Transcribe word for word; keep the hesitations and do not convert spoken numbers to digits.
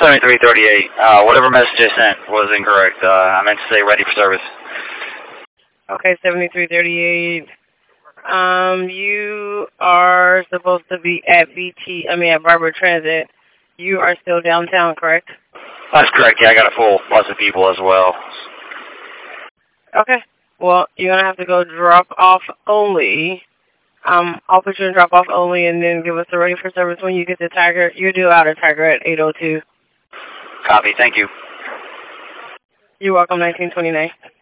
seventy-three thirty-eight. Uh, whatever message I sent was incorrect. Uh, I meant to say ready for service. Okay, seventy-three thirty-eight. Um, you are supposed to be at B T, I mean at Barber Transit. You are still downtown, correct? That's correct. Yeah, I got a full bus of people as well. Okay. Well, you're going to have to go drop off only. Um, I'll put you in drop off only and then give us a ready for service when you get to Tiger. You're due out of Tiger at eight oh two. Copy. Thank you. You're welcome, nineteen twenty-nine.